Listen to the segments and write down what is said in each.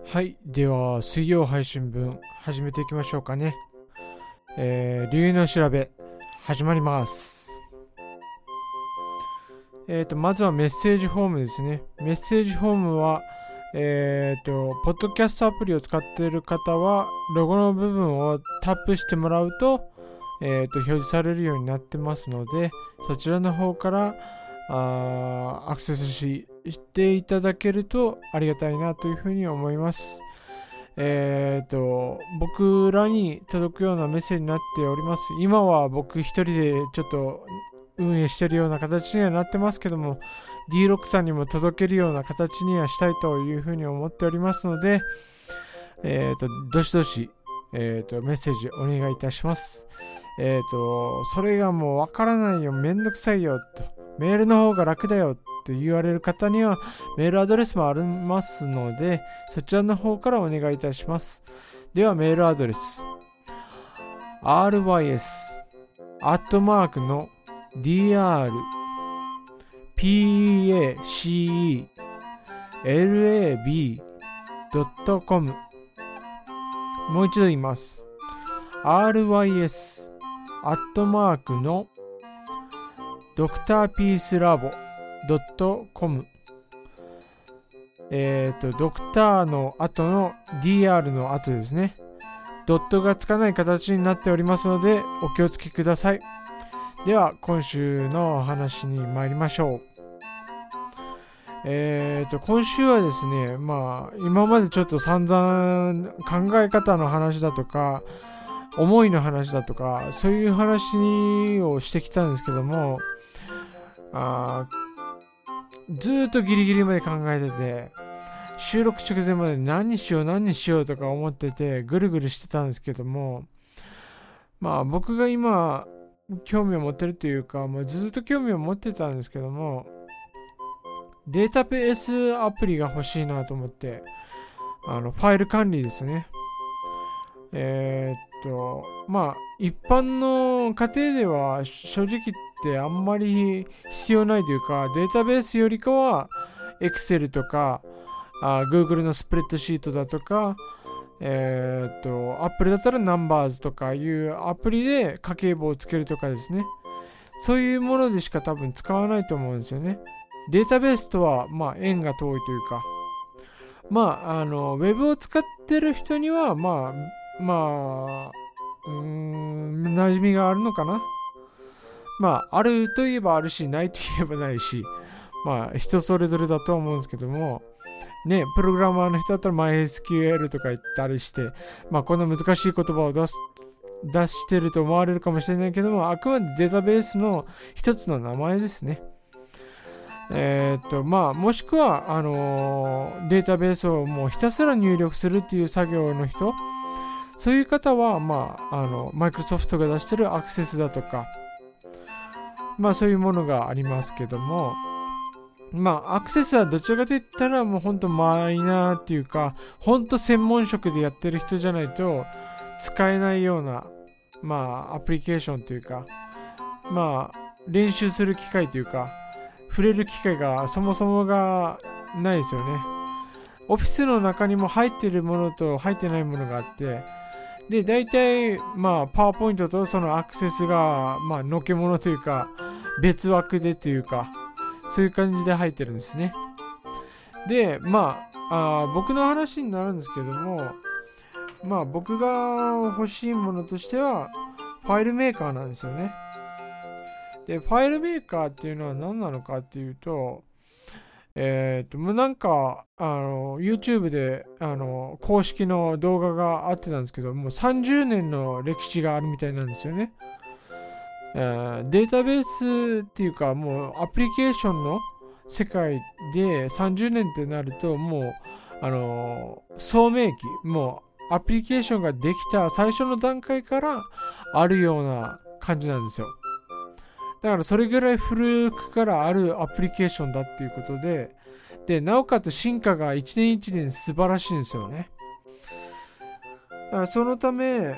はい。では、水曜配信分、始めていきましょうかね。理由の調べ、始まります。まずはメッセージフォームですね。メッセージフォームは、ポッドキャストアプリを使っている方は、ロゴの部分をタップしてもらうと、表示されるようになってますので、そちらの方からアクセスしていただけるとありがたいなというふうに思います。僕らに届くようなメッセージになっております。今は僕一人でちょっと運営しているような形にはなってますけども、D6 さんにも届けるような形にはしたいというふうに思っておりますので、どしどし、メッセージお願いいたします。それがもうわからないよ、めんどくさいよと、メールの方が楽だよと言われる方にはメールアドレスもありますので、そちらの方からお願いいたします。ではメールアドレス rys アットマークの drpaclab.com もう一度言います。rys アットマークのdrpeacelab.com ドクターの後の DR の後ですね。ドットがつかない形になっておりますのでお気をつけください。では今週のお話に参りましょう。今週はですね、今までちょっと散々考え方の話だとか思いの話だとかそういう話をしてきたんですけども、ずーっとギリギリまで考えてて、収録直前まで何にしようとか思っててぐるぐるしてたんですけども、僕が今興味を持ってるというか、ずっと興味を持ってたんですけども、データベースアプリが欲しいなと思って、ファイル管理ですね。一般の家庭では正直言ってあんまり必要ないというか、データベースよりかは Excel とかGoogle のスプレッドシートだとか、Apple だったら Numbers とかいうアプリで家計簿をつけるとかですね。そういうものでしか多分使わないと思うんですよね。データベースとは縁が遠いというか、ウェブを使ってる人には馴染みがあるのかな。あるといえばあるし、ないといえばないし、人それぞれだと思うんですけども、ね、プログラマーの人だったら MySQL とか言ったりして、こんな難しい言葉を出してると思われるかもしれないけども、あくまでデータベースの一つの名前ですね。もしくは、データベースをもうひたすら入力するっていう作業の人、そういう方は、マイクロソフトが出してるアクセスだとか、そういうものがありますけども、アクセスはどちらかといったらもうほんとマイナーっていうか、ほんと専門職でやってる人じゃないと使えないような、アプリケーションというか、練習する機会というか、触れる機会がそもそもがないですよね。オフィスの中にも入ってるものと入ってないものがあって、で、大体、パワーポイントとそのアクセスが、のけものというか、別枠でというか、そういう感じで入ってるんですね。で、僕の話になるんですけども、僕が欲しいものとしては、ファイルメーカーなんですよね。で、ファイルメーカーっていうのは何なのかっていうと、YouTube で、公式の動画があってたんですけど、もう30年の歴史があるみたいなんですよね。データベースっていうか、もうアプリケーションの世界で30年ってなると、もう、聡明期、もうアプリケーションができた最初の段階からあるような感じなんですよ。だからそれぐらい古くからあるアプリケーションだっていうことで、なおかつ進化が一年一年素晴らしいんですよね。だからそのため、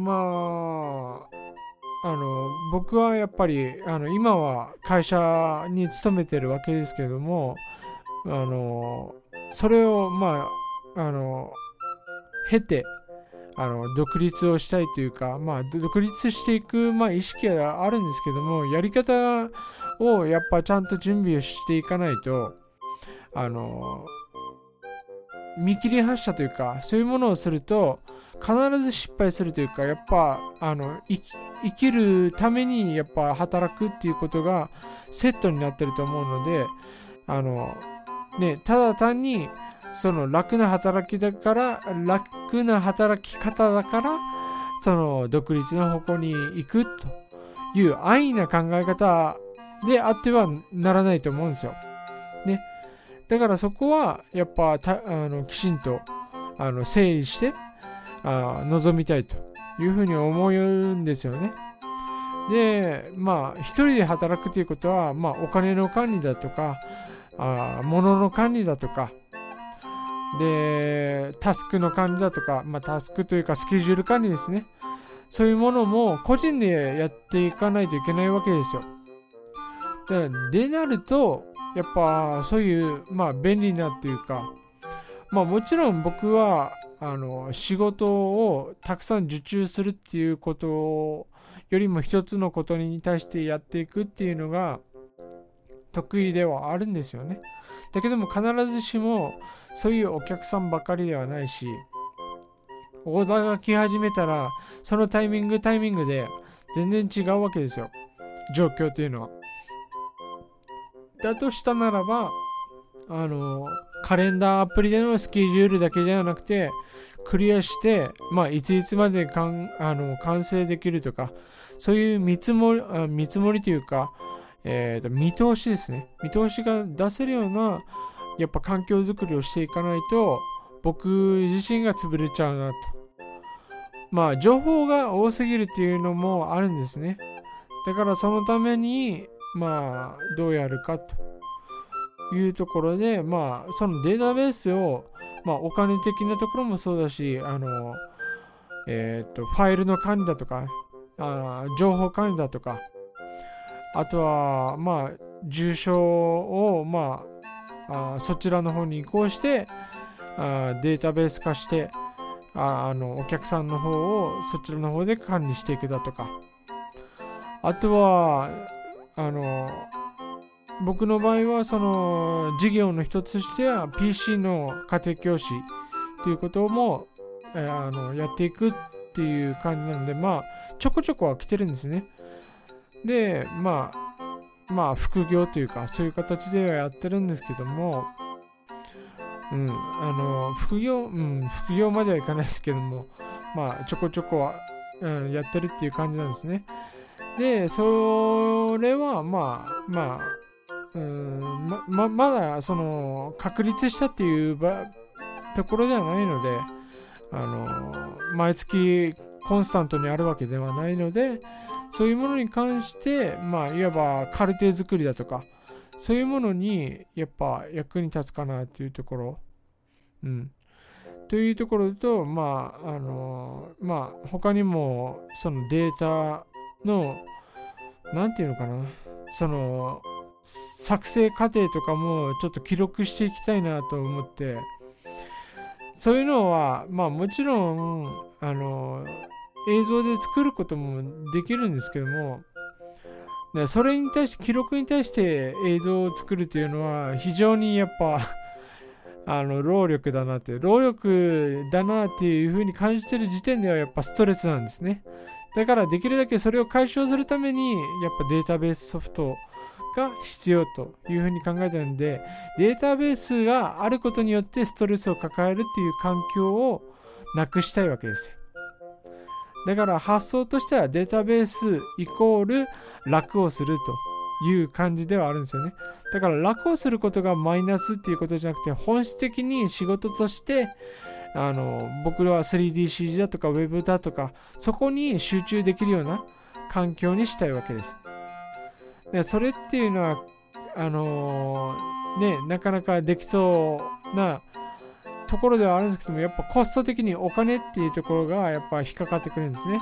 僕はやっぱり今は会社に勤めてるわけですけれども、それを経て独立をしたいというか、独立していく、意識はあるんですけども、やり方をやっぱちゃんと準備をしていかないと、見切り発車というか、そういうものをすると必ず失敗するというか、やっぱ生きるためにやっぱ働くっていうことがセットになってると思うので、ただ単にその楽な働き方だからその独立の方向に行くという安易な考え方であってはならないと思うんですよ。ね。だからそこはやっぱきちんと整理して臨みたいというふうに思うんですよね。で、一人で働くということは、お金の管理だとか、物の管理だとか、で、タスクの管理だとか、タスクというかスケジュール管理ですね。そういうものも個人でやっていかないといけないわけですよ。でなると、やっぱそういう便利なっていうか、もちろん僕は仕事をたくさん受注するっていうことよりも一つのことに対してやっていくっていうのが得意ではあるんですよね。だけども必ずしもそういうお客さんばかりではないし、オーダーが来始めたらそのタイミングで全然違うわけですよ、状況というのは。だとしたならばカレンダーアプリでのスケジュールだけじゃなくてクリアしていつまで完成できるとか、そういう見積もりというか、見通しですね。見通しが出せるようなやっぱ環境づくりをしていかないと僕自身が潰れちゃうなと。情報が多すぎるっていうのもあるんですね。だからそのためにどうやるかというところで、そのデータベースを、お金的なところもそうだし、ファイルの管理だとか、情報管理だとか、あとは、住所を、そちらの方に移行して、データベース化して、お客さんの方をそちらの方で管理していくだとか、あとは、僕の場合はその事業の一つとしては PC の家庭教師ということも、やっていくっていう感じなので、ちょこちょこは来てるんですね。で、副業というかそういう形ではやってるんですけども、副業まではいかないですけども、ちょこちょこは、やってるっていう感じなんですね。で、それはまだその確立したっていうところではないので、毎月コンスタントにあるわけではないので、そういうものに関していわばカルテ作りだとか、そういうものにやっぱ役に立つかなっていうところ、というところと、他にもそのデータのなんていうのかな、その作成過程とかもちょっと記録していきたいなと思って、そういうのはもちろん映像で作ることもできるんですけども、それに対して記録に対して映像を作るというのは非常にやっぱ労力だなっていう風に感じてる時点ではやっぱストレスなんですね。だからできるだけそれを解消するためにやっぱデータベースソフトが必要という風に考えてるんで、データベースがあることによってストレスを抱えるっていう環境をなくしたいわけですよ。だから発想としてはデータベースイコール楽をするという感じではあるんですよね。だから楽をすることがマイナスっていうことじゃなくて、本質的に仕事として僕らは 3DCG だとか Web だとか、そこに集中できるような環境にしたいわけです。でそれっていうのはなかなかできそうなところではあるんですけども、やっぱコスト的にお金っていうところがやっぱ引っかかってくるんですね。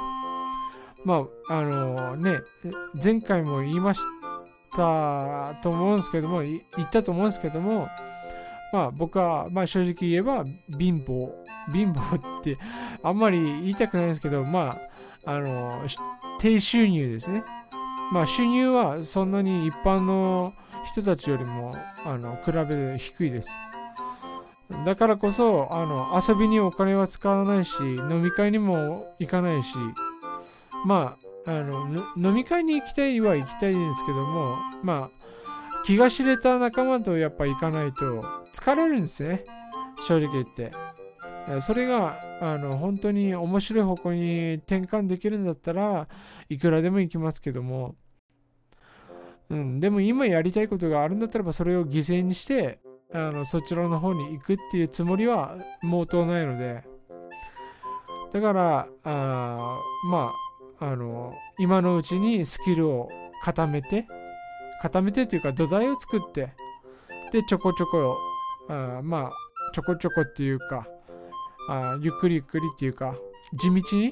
前回も言いましたと思うんですけども、言ったと思うんですけども、 まあ僕はまあ正直言えば貧乏ってあんまり言いたくないんですけど、まあ低収入ですね。まあ収入はそんなに一般の人たちよりも比べて低いです。だからこそ遊びにお金は使わないし、飲み会にも行かないし、まあ飲み会に行きたいは行きたいんですけども、まあ気が知れた仲間とやっぱ行かないと疲れるんですね、正直言って。それが本当に面白い方向に転換できるんだったらいくらでも行きますけども、でも今やりたいことがあるんだったらばそれを犠牲にしてそちらの方に行くっていうつもりは毛頭ないので、だからまあ今のうちにスキルを固めてというか土台を作って、でちょこちょこまあちょこちょこっていうかゆっくりっていうか地道に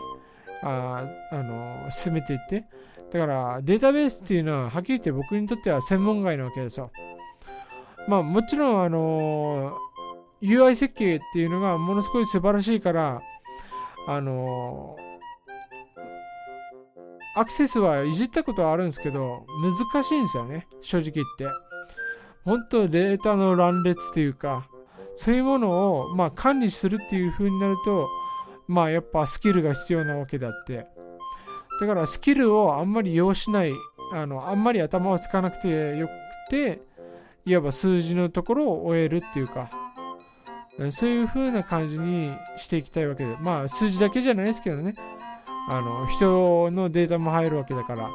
進めていって、だからデータベースっていうのははっきり言って僕にとっては専門外なわけですよ。まあもちろんUI 設計っていうのがものすごい素晴らしいからアクセスはいじったことはあるんですけど難しいんですよね、正直言って。本当データの乱列というかそういうものをまあ管理するっていう風になると、まあやっぱスキルが必要なわけであって、だからスキルをあんまり要しない、あんまり頭を使わなくてよくて、いわば数字のところを終えるっていうか、そういう風な感じにしていきたいわけで、まあ数字だけじゃないですけどね、人のデータも入るわけだから、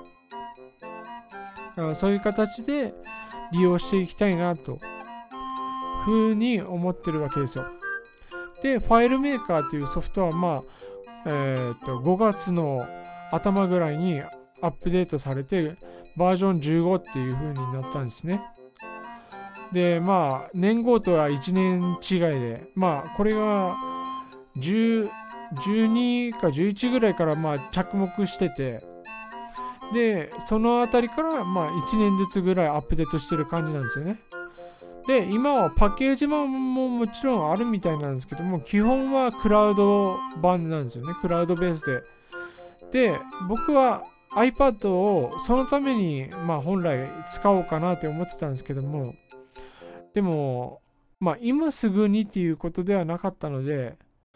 そういう形で利用していきたいなと風に思ってるわけですよ。で、ファイルメーカーというソフトはまあ、5月の頭ぐらいにアップデートされてバージョン15っていう風になったんですね。で、まあ年号とは1年違いで、まあこれが12か11ぐらいからまあ着目してて、でそのあたりからまあ1年ずつぐらいアップデートしてる感じなんですよね。で今はパッケージ版ももちろんあるみたいなんですけども、基本はクラウド版なんですよね、クラウドベースで。で僕は iPad をそのためにまあ本来使おうかなって思ってたんですけども、でもまあ今すぐにっていうことではなかったので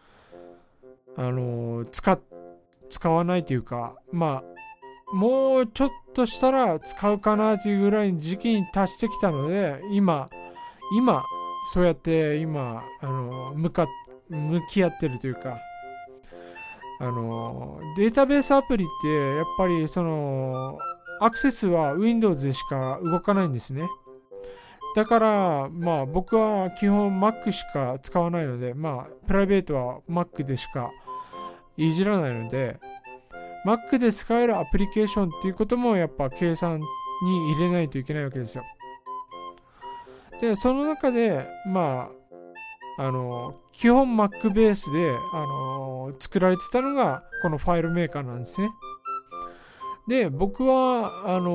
使わないというか、まあもうちょっとしたら使うかなというぐらいの時期に達してきたので、今そうやって今向き合ってるというか、データベースアプリってやっぱりそのアクセスは Windows でしか動かないんですね。だからまあ僕は基本 Mac しか使わないので、まあプライベートは Mac でしかいじらないので、 Mac で使えるアプリケーションっていうこともやっぱ計算に入れないといけないわけですよ。でその中でまあ基本 Mac ベースで作られてたのがこのファイルメーカーなんですね。で僕は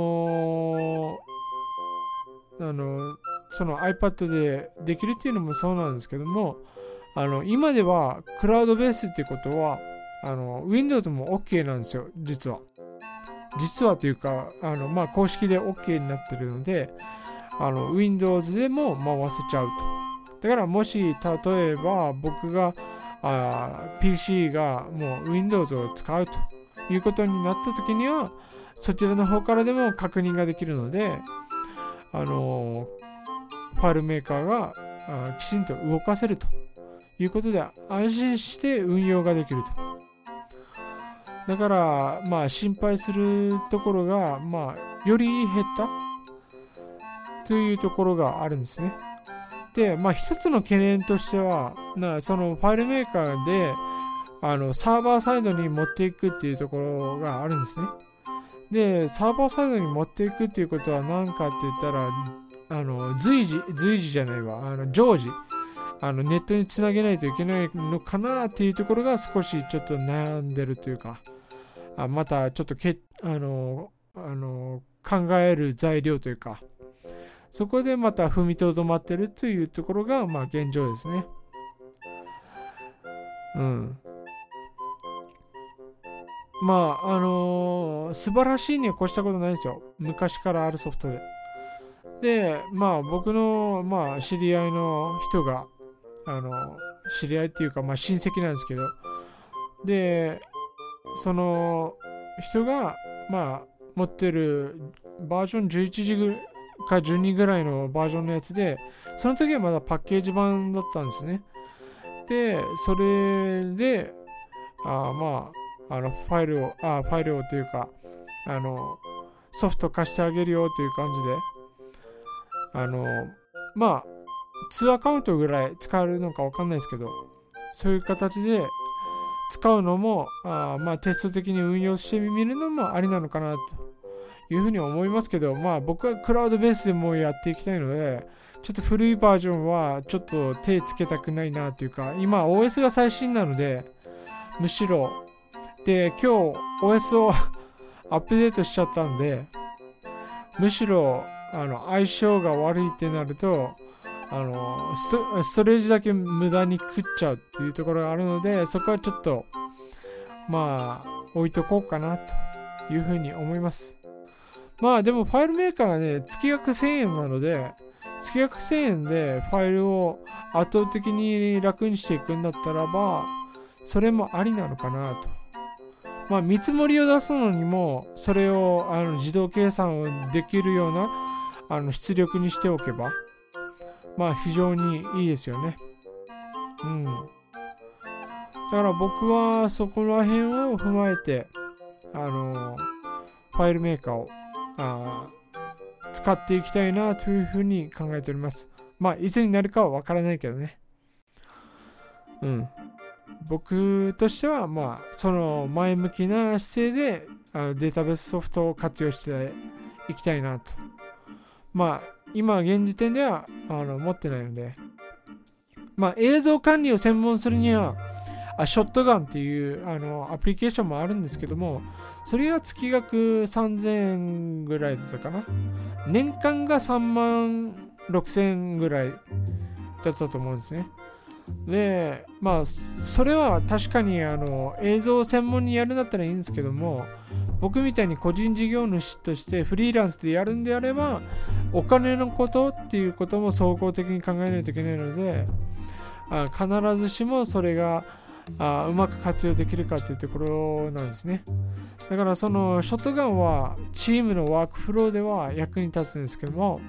その iPad でできるっていうのもそうなんですけども、今ではクラウドベースっていうことはWindows も OK なんですよ、実はというかまあ公式で OK になってるのでWindows でも回せちゃうと。だからもし例えば僕がPC がもう Windows を使うということになった時にはそちらの方からでも確認ができるのでファイルメーカーがきちんと動かせるということで安心して運用ができると。だからまあ心配するところがまあより減ったというところがあるんですね。でまあ一つの懸念としてはそのファイルメーカーでサーバーサイドに持っていくっていうところがあるんですね。でサーバーサイドに持っていくっていうことは何かって言ったら随時じゃないわ常時ネットにつなげないといけないのかなっていうところが少しちょっと悩んでるというか、またちょっと考える材料というか、 そこでまた踏みとどまってるというところが、まあ現状ですね。まあ、素晴らしいには越したことないですよ。昔からあるソフトで。で、まあ僕の、まあ知り合いの人が、知り合いっていうか、まあ親戚なんですけど、で、その人が、まあ持ってるバージョン11時か12ぐらいのバージョンのやつで、その時はまだパッケージ版だったんですね。で、それで、まあ、ファイルをというか、ソフト貸してあげるよという感じで、まあ、2アカウントぐらい使えるのかわかんないですけど、そういう形で使うのも、まあ、テスト的に運用してみるのもありなのかなというふうに思いますけど、まあ、僕はクラウドベースでもやっていきたいので、ちょっと古いバージョンはちょっと手つけたくないなというか、今 OS が最新なので、むしろ、で、今日 OS をアップデートしちゃったんで、むしろ相性が悪いってなると、ストレージだけ無駄に食っちゃうっていうところがあるので、そこはちょっと、まあ、置いとこうかなというふうに思います。まあでもファイルメーカーがね、月額1000円なので、月額1000円でファイルを圧倒的に楽にしていくんだったらば、それもありなのかなと。まあ見積もりを出すのにも、それを自動計算をできるような出力にしておけば、まあ非常にいいですよね。だから僕はそこら辺を踏まえて、ファイルメーカーを使っていきたいなというふうに考えております。まあいつになるかはわからないけどね。僕としては、まあその前向きな姿勢でデータベースソフトを活用していきたいなと。まあ今現時点では持ってないので、まあ映像管理を専門するにはショットガンっていうアプリケーションもあるんですけども、それは月額3000円ぐらいだったかな。年間が3万6000円ぐらいだったと思うんですね。で、まあそれは確かに映像を専門にやるんだったらいいんですけども、僕みたいに個人事業主としてフリーランスでやるんであれば、お金のことっていうことも総合的に考えないといけないので、必ずしもそれがうまく活用できるかというところなんですね。だからそのショットガンはチームのワークフローでは役に立つんですけども、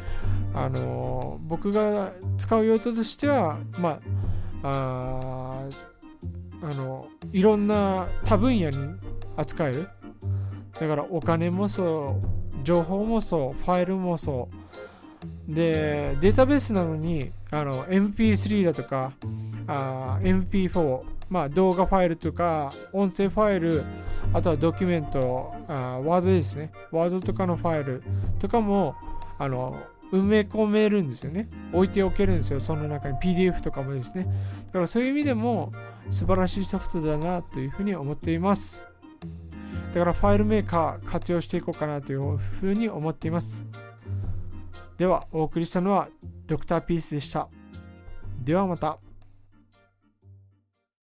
僕が使う用途としては、まあ、いろんな多分野に扱える。だからお金もそう、情報もそう、ファイルもそうで、データベースなのにMP3 だとかMP4、まあ動画ファイルとか音声ファイル、あとはドキュメント、ワードですね、ワードとかのファイルとかも埋め込めるんですよね。置いておけるんですよ、その中に PDF とかもですね。だからそういう意味でも素晴らしいソフトだなというふうに思っています。だからファイルメーカー活用していこうかなというふうに思っています。ではお送りしたのはドクターピースでした。ではまた。